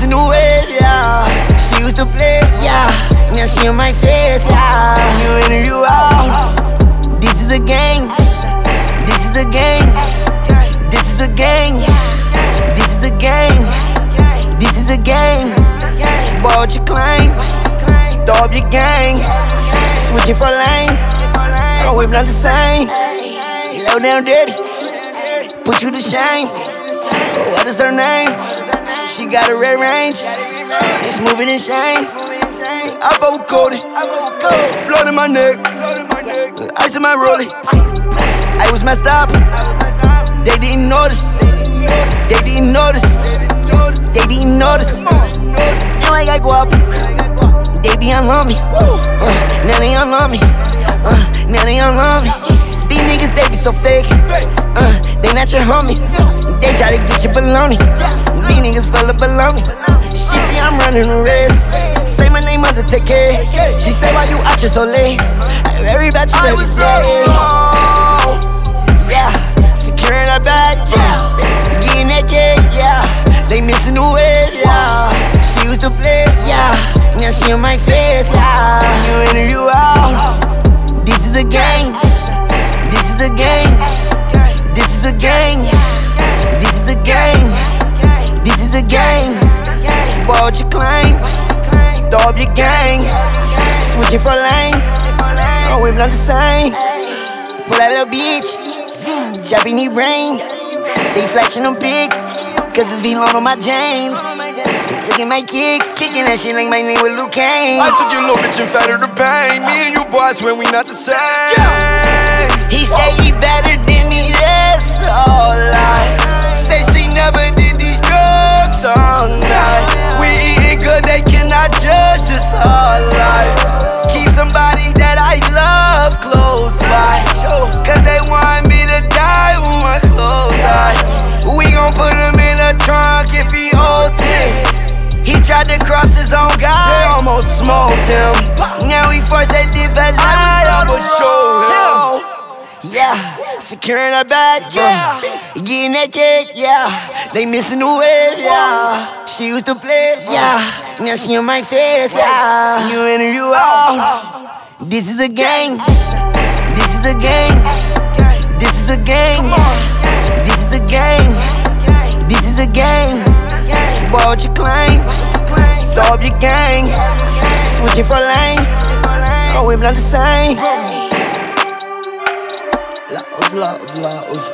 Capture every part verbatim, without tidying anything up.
missing the way, yeah. She used to play, yeah. Now she in my face, yeah. You in and you out. This is a game. This is a game. This is a game. This is a game. This is a game. Boy, what you claim? Throw up your gang. Switching for lanes. Oh, we're not the same. Low down dirty. Put you to shame. What is her name? She got a red range. It's moving in shame. I fuck with Cody. Float in my neck. Ice in my rollie. I was messed up. They didn't notice. They didn't notice. They didn't notice. Now I got guap. They be on me. Uh, now they on me. Uh, now they on me. These niggas, they be so fake. Uh, they not your homies. They try to get your baloney. These niggas full of baloney. She see I'm running a race. Say my name, Undertaker. She say, why you out here so late? Everybody to every day. Yeah, securing her bag, yeah. Getting that cake, yeah. They missing the way, yeah. She used to play, yeah. Now she in my face, yeah. You in and you out. This is a game. This is a game. This is a game. This is a game. This is a game. Boy, what you claim? Throw up your gang. Switching for lanes. Oh, we're not the same. For that little bitch. Chopping your brain. They flashing them pics. Cause it's V-Lone on my James. Look at my kicks. Kicking that shit like my name with Luke Kane. I took your little bitch and fed her the pain. Me and you boys when we not the same. He say he better than me, that's all lies. Say she never did these drugs all night. We eating good, they cannot judge this all life. Keep somebody that I love close by. Cause they want me to die when my clothes die. We gon' put him in a trunk if he owed it. He tried to cross his own guy, they almost smoked him. Now he forced that live a lie, I'ma show him. Yeah, securing her bag, yeah. Getting that cake, yeah. They missing the way, yeah. She used to play, yeah. Now she in my face, yeah. You in and you out. This is a game. This is a game. This is a game. This is a game. This is a game. Boy, what you claim? Throw up your gang. Switching for lanes. Oh, we're not the same. Laos, laos, laos.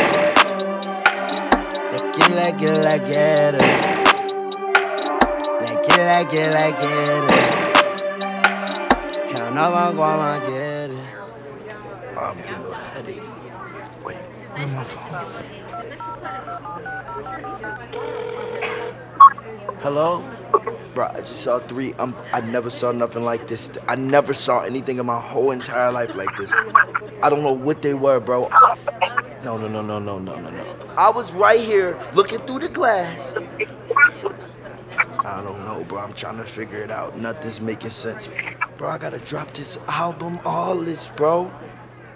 Like it, like it, like it. Like it, like it, like it. Count up, I'm gonna get it. Oh, I'm getting a headache. Wait, where's my phone? Hello? Bro, I just saw three. I'm, I never saw nothing like this. I never saw anything in my whole entire life like this. I don't know what they were, bro. No, no, no, no, no, no, no, no. I was right here looking through the glass. I don't know, bro. I'm trying to figure it out. Nothing's making sense. Bro, I gotta drop this album, all this, bro.